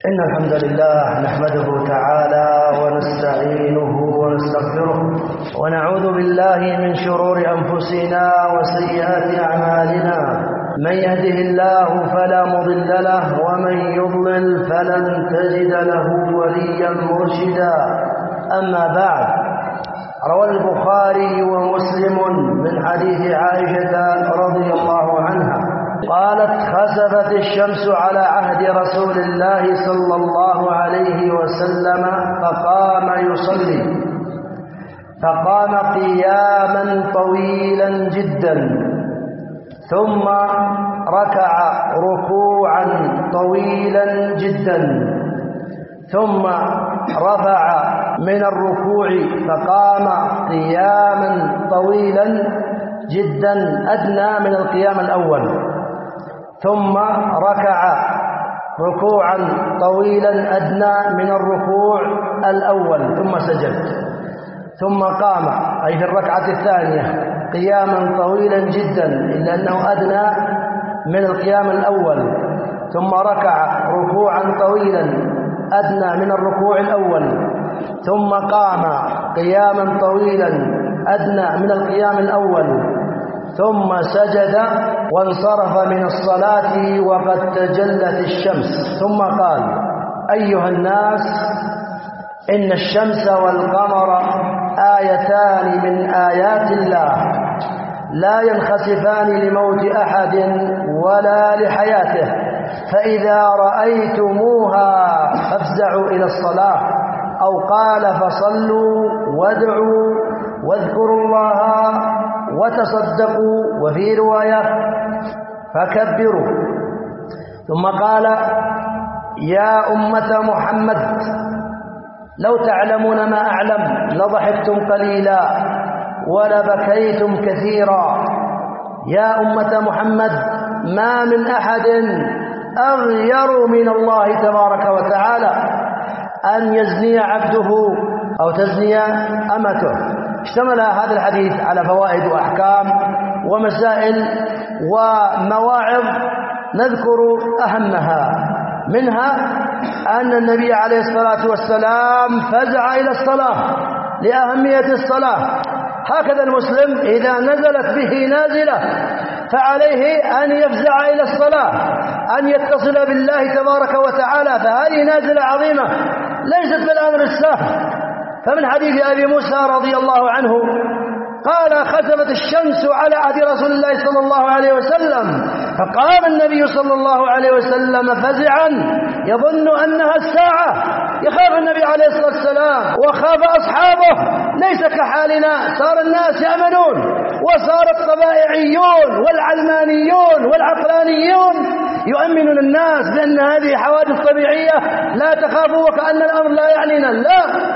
إن الحمد لله نحمده تعالى ونستعينه ونستغفره ونعوذ بالله من شرور أنفسنا وسيئات أعمالنا. من يهده الله فلا مضل له ومن يضلل فلن تجد له وليا مرشدا. أما بعد، روى البخاري ومسلم من حديث عائشة رضي الله عنها قالت: خسفت الشمس على عهد رسول الله صلى الله عليه وسلم فقام يصلي، فقام قياما طويلا جدا، ثم ركع ركوعا طويلا جدا، ثم رفع من الركوع فقام قياما طويلا جدا أدنى من القيام الأول، ثم ركع ركوعا طويلا أدنى من الركوع الأول، ثم سجد، ثم قام أي في الركعة الثانية قياما طويلا جدا إلا أنه أدنى من القيام الأول، ثم ركع ركوعا طويلا أدنى من الركوع الأول، ثم قام قياما طويلا أدنى من القيام الأول، ثم سجد وانصرف من الصلاة وقد تجلت الشمس، ثم قال: أيها الناس، إن الشمس والقمر آيتان من آيات الله لا ينخسفان لموت أحد ولا لحياته، فإذا رأيتموها فافزعوا إلى الصلاة، أو قال: فصلوا وادعوا واذكروا الله وتصدقوا، وفي رواية: فكبروا. ثم قال: يا أمة محمد، لو تعلمون ما أعلم لضحكتم قليلا ولبكيتم كثيرا. يا أمة محمد، ما من أحد أغير من الله تبارك وتعالى أن يزني عبده أو تزني أمته. اشتمل هذا الحديث على فوائد وأحكام ومسائل ومواعظ، نذكر أهمها. منها أن النبي عليه الصلاة والسلام فزع إلى الصلاة لأهمية الصلاة. هكذا المسلم إذا نزلت به نازلة فعليه أن يفزع إلى الصلاة، أن يتصل بالله تبارك وتعالى، فهذه نازلة عظيمة ليست بالأمر السهل. فمن حديث أبي موسى رضي الله عنه قال: خسفت الشمس على عهد رسول الله صلى الله عليه وسلم، فقام النبي صلى الله عليه وسلم فزعا يظن أنها الساعة. يخاف النبي عليه الصلاة والسلام وخاف أصحابه، ليس كحالنا، صار الناس يأمنون، وصار الطبائعيون والعلمانيون والعقلانيون يؤمنون الناس بأن هذه حوادث طبيعية، لا تخافوا وكأن الأمر لا يعنينا. لا،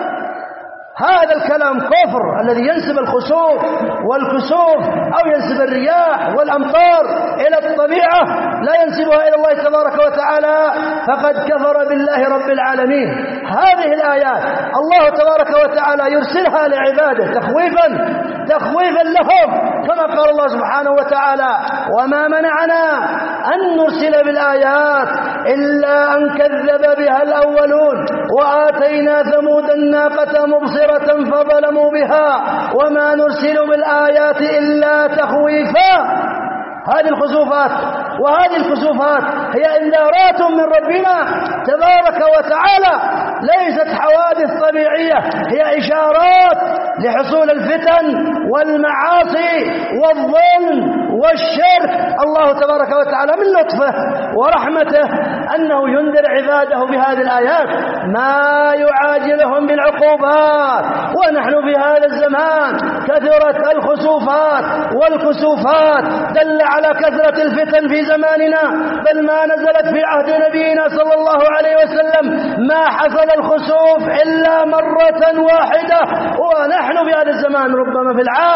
هذا الكلام كفر. الذي ينسب الخسوف والكسوف أو ينسب الرياح والأمطار إلى الطبيعة لا ينسبها إلى الله تبارك وتعالى فقد كفر بالله رب العالمين. هذه الآيات الله تبارك وتعالى يرسلها لعباده تخويفا لهم، كما قال الله سبحانه وتعالى: وما منعنا أن نرسل بالآيات إلا أن كذب بها الأولون وآتينا ثمود الناقة مبصرة فظلموا بها وما نرسل بالآيات إلا تخويفا. هذه الخسوفات وهذه الكسوفات هي إنذارات من ربنا تبارك وتعالى، ليست حوادث طبيعية، هي إشارات لحصول الفتن والمعاصي والظلم والشرك. الله تبارك وتعالى من لطفه ورحمته أنه ينذر عباده بهذه الآيات ما يعاجلهم بالعقوبات. ونحن في هذا الزمان كثرت الخسوفات والكسوفات، دل على كثرة الفتن في زماننا، بل ما نزلت في عهد نبينا صلى الله عليه وسلم ما حصل الخسوف إلا مرة واحدة، ونحن في هذا الزمان ربما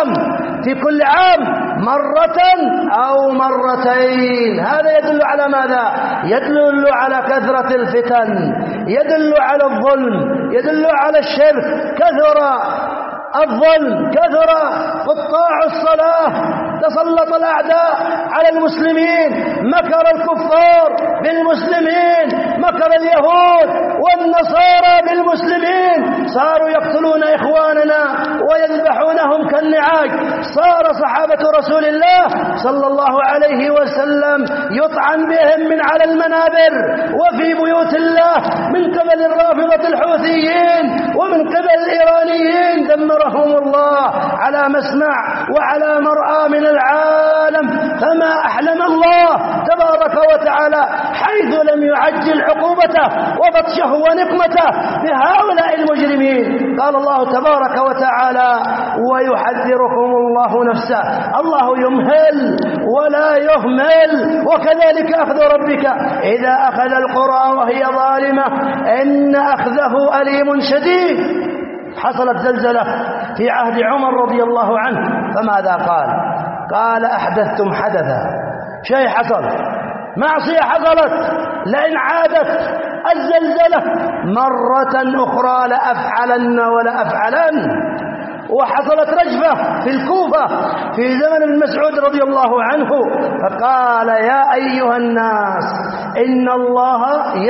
في كل عام مرة أو مرتين. هذا يدل على ماذا؟ يدل على كثرة الفتن، يدل على الظلم، يدل على الشرك. كثر الظلم، كثر قطاع الصلاة، تسلط الأعداء على المسلمين، مكر الكفار بالمسلمين، مكر اليهود والنصارى بالمسلمين، صاروا يقتلون إخواننا ويذبحونهم كالنعاج. صار صحابة رسول الله صلى الله عليه وسلم يطعن بهم من على المنابر وفي بيوت الله من قبل الرافضة الحوثيين ومن قبل الإيرانيين، دمرهم الله على مسمع وعلى مرأى من العالم. فما أحلم الله تبارك وتعالى حيث لم يعجل عقوبته وبطشه ونقمته بهؤلاء المجرمين. قال الله تبارك وتعالى: ويحذركم الله نفسه. الله يمهل ولا يهمل، وكذلك أخذ ربك إذا أخذ القرى وهي ظالمة إن أخذه أليم شديد. حصلت زلزلة في عهد عمر رضي الله عنه، فماذا قال؟ قال: أحدثتم حدثا. شيء حصل، معصية حصلت، لئن عادت الزلزلة مرة أخرى لأفعلن ولأفعلن. وحصلت رجفة في الكوفة في زمن ابن مسعود رضي الله عنه، فقال: يا أيها الناس إن الله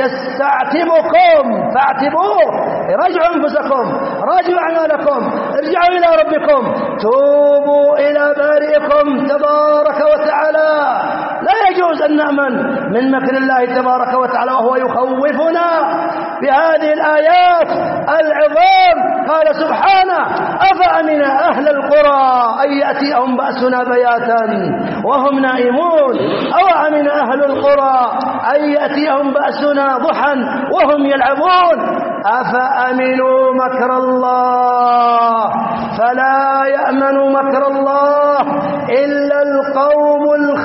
يستعتبكم فاعتبوه. راجعوا أنفسكم، راجعوا أعمالكم، ارجعوا إلى ربكم، توبوا إلى بارئكم تبارك وتعالى. لا يجوز أن نأمن من مكر الله تبارك وتعالى وهو يخوفنا بهذه الآيات العظام. قال سبحانه: أفأمن أهل القرى أن يأتيهم بأسنا بياتا وهم نائمون، أو أمن أهل القرى أن يأتيهم بأسنا ضحى وهم يلعبون. أفأمنوا مكر الله فلا يأمن مكر الله إلا القوم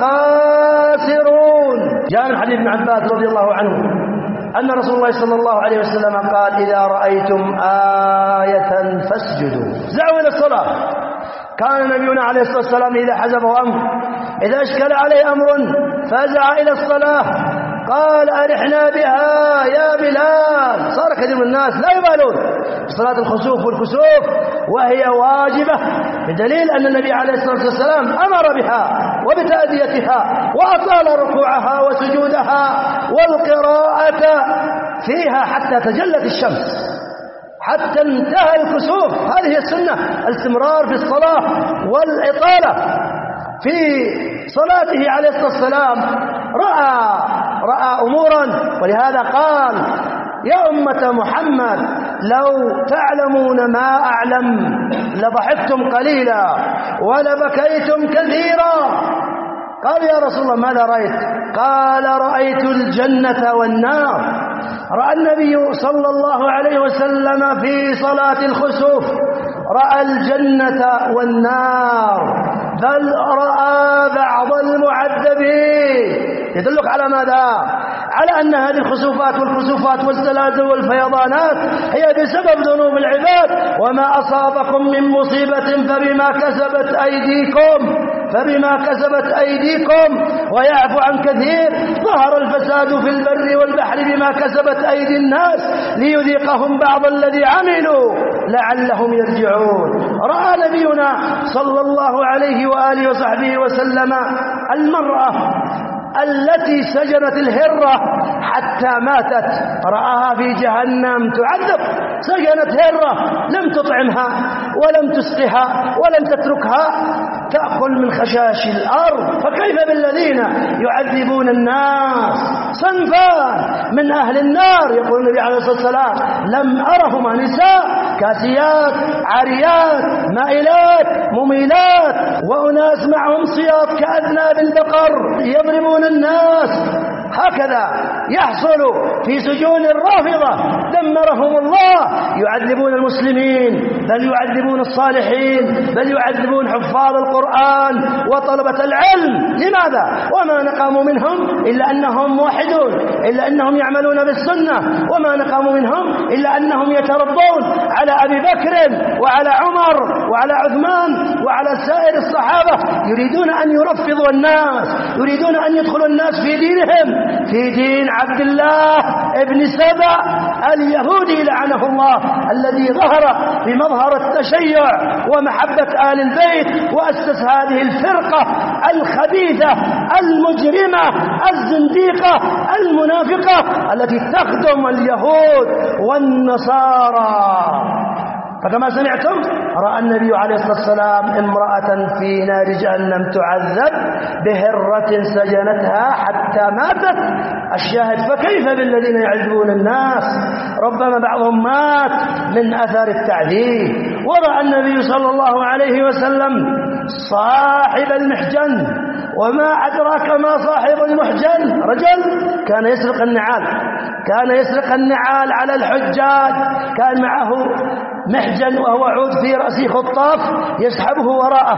الخاسرون. جاء من حديث ابن عباس رضي الله عنه أن رسول الله صلى الله عليه وسلم قال: إذا رأيتم آية فاسجدوا. زعوا إلى الصلاة. كان نبينا عليه الصلاة والسلام إذا حزبه أمر، إذا أشكل عليه أمر فزع إلى الصلاة، قال: أرحنا بها يا بلال. صار كثير من الناس لا يبالون بصلاة الخسوف والكسوف وهي واجبة، بدليل أن النبي عليه الصلاة والسلام أمر بها وبتأديتها وأطال ركوعها وسجودها والقراءة فيها حتى تجلت الشمس، حتى انتهى الكسوف. هذه السنة، الاستمرار في الصلاة والإطالة في صلاته عليه الصلاة والسلام. رأى أمورا، ولهذا قال: يا أمة محمد لو تعلمون ما أعلم لضحكتم قليلا ولبكيتم كثيرا. قال: يا رسول الله ماذا رأيت؟ قال: رأيت الجنة والنار. رأى النبي صلى الله عليه وسلم في صلاة الخسوف رأى الجنة والنار، بل رأى بعض المعذبين. يدلك على ماذا؟ على أن هذه الخسوفات والكسوفات والزلازل والفيضانات هي بسبب ذنوب العباد. وما أصابكم من مصيبة فبما كسبت أيديكم ويعفو عن كثير. ظهر الفساد في البر والبحر بما كسبت أيدي الناس ليذيقهم بعض الذي عملوا لعلهم يرجعون. رأى نبينا صلى الله عليه وآله وصحبه وسلم المرأة التي سجنت الهرة حتى ماتت، رآها في جهنم تعذب. سجنت هرة لم تطعمها ولم تسقها ولم تتركها تأكل من خشاش الأرض، فكيف بالذين يعذبون الناس؟ صنفان من أهل النار، يقول النبي عليه الصلاة والسلام: لم أرهما نساء كاسيات عاريات مائلات مميلات، وأناس معهم سياط كأذناب البقر يضربون الناس. هكذا يحصل في سجون الرافضة، دمرهم الله. يعذبون المسلمين، بل يعذبون الصالحين، بل يعذبون حفاظ القرآن وطلبة العلم. لماذا؟ وما نقاموا منهم إلا أنهم موحدون، إلا أنهم يعملون بالسنة. وما نقاموا منهم إلا أنهم يتربون على أبي بكر وعلى عمر وعلى عثمان وعلى سائر الصحابة. يريدون أن يرفضوا الناس، يريدون أن يدخلوا الناس في دينهم، في دين عبد الله ابن سبأ اليهودي لعنه الله، الذي ظهر بمظهر التشيع ومحبة آل البيت وأسس هذه الفرقة الخبيثة المجرمة الزنديقة المنافقة التي تخدم اليهود والنصارى. فكما سمعتم رأى النبي عليه الصلاة والسلام امرأة في نار جهنم تعذب بهرة سجنتها حتى ماتت. الشاهد فكيف بالذين يعذبون الناس؟ ربما بعضهم مات من أثر التعذيب. ورأى النبي صلى الله عليه وسلم صاحب المحجن. وما أدراك ما صاحب المحجن؟ رجل كان يسرق النعال، كان يسرق النعال على الحجاج، كان معه محجن وهو عود في رأسه خطاف يسحبه وراءه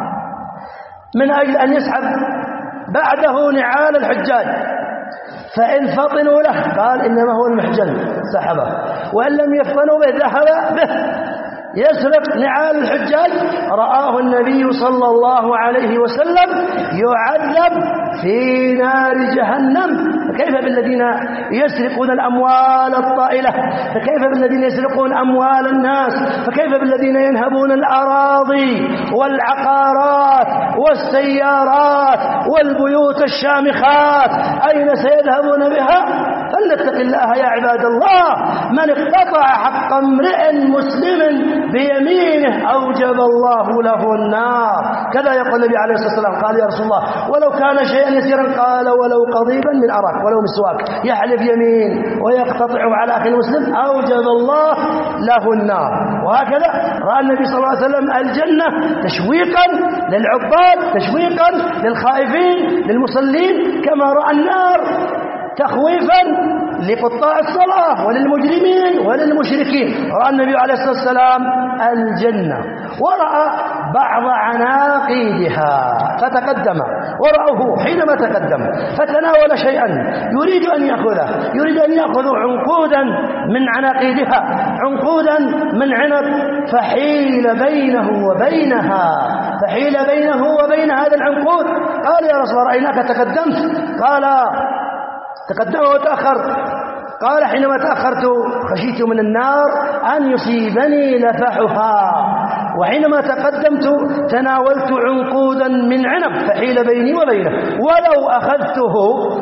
من أجل أن يسحب بعده نعال الحجاج، فإن فطنوا له قال إنما هو المحجن سحبه، وإن لم يفطنوا به ذهب به يسرق نعال الحجاج. رآه النبي صلى الله عليه وسلم يعذب في نار جهنم. فكيف بالذين يسرقون الأموال الطائلة؟ فكيف بالذين يسرقون أموال الناس؟ فكيف بالذين ينهبون الأراضي والعقارات والسيارات والبيوت الشامخات؟ أين سيذهبون بها؟ فلنتق الله يا عباد الله. من اقتطع حق امرئ مسلم بيمينه أوجب الله له النار. كذا يقول النبي عليه الصلاة والسلام. قال يا رسول الله ولو كان شيئا يسيرا؟ قال ولو قضيبا من أراك، ولو مسواك. يحلف يمين ويقتطع على أخي المسلم أوجب الله له النار. وهكذا رأى النبي صلى الله عليه وسلم الجنة تشويقا للعباد، تشويقا للخائفين للمصلين، كما رأى النار تخويفا لقطاع الصلاة وللمجرمين وللمشركين. رأى النبي عليه الصلاة والسلام الجنة ورأى بعض عناقيدها فتقدم ورأوه حينما تقدم فتناول شيئا يريد أن يأخذه، يريد أن يأخذ عنقودا من عناقيدها، عنقودا من عنب، فحيل بينه وبينها، فحيل بينه وبين هذا العنقود. قال يا رسول الله رأيناك تقدمت. قال تقدم وتأخر. قال حينما تأخرت خشيت من النار أن يصيبني لفحها، وحينما تقدمت تناولت عنقودا من عنب فحيل بيني وبينه، ولو أخذته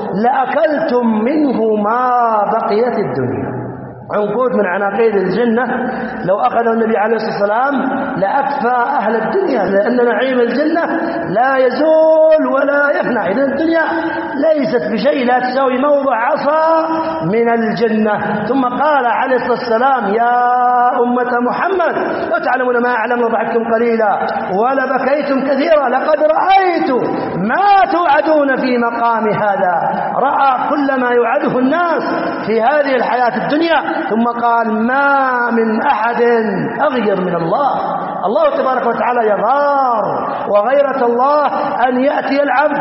لأكلتم منه ما بقيت الدنيا. عنقود من عناقيد الجنة لو أخذه النبي عليه الصلاة والسلام لأكفى أهل الدنيا، لأن نعيم الجنة لا يزول ولا يفنى. إذن الدنيا ليست بشيء، لا تساوي موضع عصا من الجنة. ثم قال عليه الصلاة والسلام يا أمة محمد لو تعلمون ما أعلم لضحكتم قليلا ولبكيتم كثيرا، لقد رأيت ما توعدون في مقام هذا. رأى كل ما يوعده الناس في هذه الحياة الدنيا. ثم قال ما من أحد أغير من الله. الله تبارك وتعالى يغار، وغيرة الله أن يأتي العبد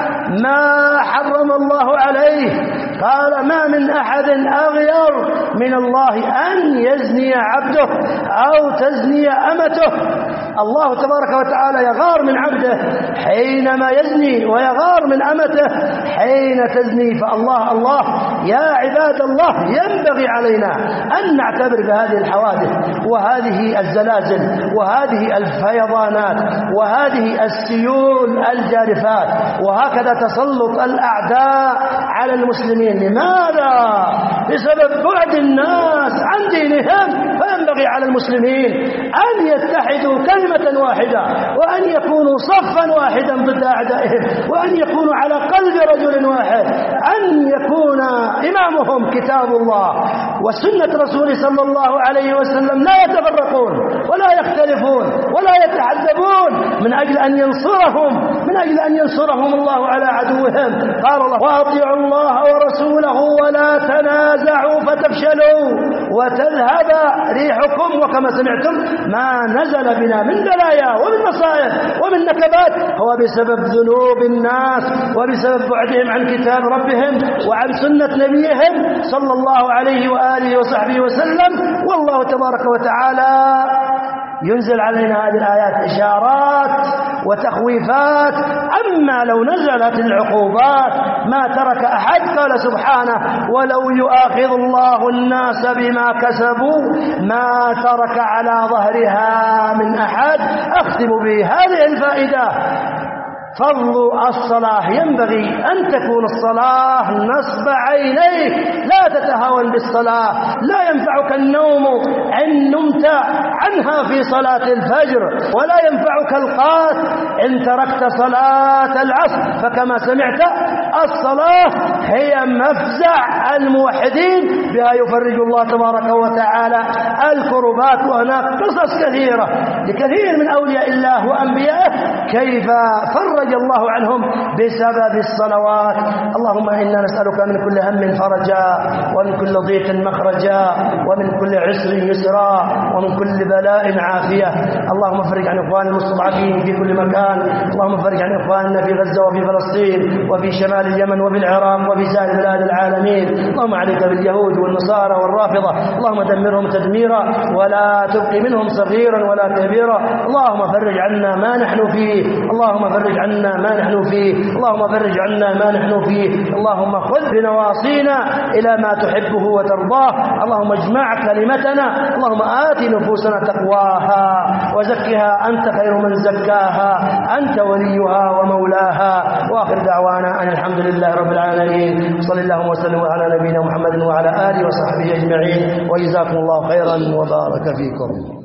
ما حرم الله عليه. قال ما من أحد أغير من الله أن يزني عبده أو تزني أمته. الله تبارك وتعالى يغار من عبده حينما يزني، ويغار من أمته حين تزني. فالله الله يا عباد الله ينبغي علينا أن نعتبر بهذه الحوادث وهذه الزلازل وهذه الفيضانات وهذه السيول الجارفات، وهكذا تسلط الأعداء على المسلمين. لماذا؟ بسبب بعد الناس عن دينهم. فينبغي على المسلمين أن يتحدوا كلمة واحدة، وأن يكونوا صفا واحدا ضد أعدائهم، وأن يكونوا على قلب رجل واحد، أن يكون إمامهم كتاب الله وسنة رسوله صلى الله عليه وسلم، لا يتفرقون ولا يختلفون ولا يتحزبون من أجل أن ينصرهم، من أجل أن ينصرهم الله على عدوهم. قال الله وأطيعوا الله ورسوله ولا تنازعوا فتفشلوا وتذهب ريحكم. وكما سمعتم ما نزل بنا من بلايا ومن مصائب ومن نكبات هو بسبب ذنوب الناس وبسبب بعدهم عن كتاب ربهم وعن سنة نبيهم صلى الله عليه وآله وصحبه وسلم. والله تبارك وتعالى ينزل علينا هذه الآيات إشارات وتخويفات. أما لو نزلت العقوبات ما ترك أحد. قال سبحانه ولو يؤاخذ الله الناس بما كسبوا ما ترك على ظهرها من أحد. أختم بهذه الفائدة: فضل الصلاة. ينبغي أن تكون الصلاة نصب عينيك، لا تتهاون بالصلاة. لا ينفعك النوم إن نمت عنها في صلاة الفجر، ولا ينفعك القات إن تركت صلاة العصر. فكما سمعت الصلاة هي مفزع الموحدين، بها يفرج الله تبارك وتعالى الكربات. وهناك قصص كثيرة لكثير من أولياء الله وأنبيائه كيف فرج الله عنهم بسبب الصلوات. اللهم إنا نسألك من كل هم فرجا، ومن كل ضيق مخرجا، ومن كل عسر يسرا، ومن كل بلاء عافية. اللهم فرج عن إخوان المستضعفين في كل مكان. اللهم فرج عن إخواننا في غزة وفي فلسطين وفي شمال اليمن وفي العراق وفي سائر بلاد العالمين. اللهم عليك باليهود والنصارى والرافضة، اللهم دمرهم تدميرا ولا تبقي منهم صغيرا ولا كبيرا. اللهم فرج عنا ما نحن فيه، اللهم فرج عنا ما نحن فيه، اللهم فرج عنا ما نحن فيه. اللهم خذ بنواصينا إلى ما تحبه وترضاه. اللهم اجمع كلمتنا. اللهم آت نفوسنا تقواها وزكها أنت خير من زكاها، أنت وليها ومولاها. وآخر دعوانا أن الحمد لله رب العالمين. صلى الله وسلم على نبينا محمد وعلى آله وصحبه أجمعين، وجزاكم الله خيرا وبارك فيكم.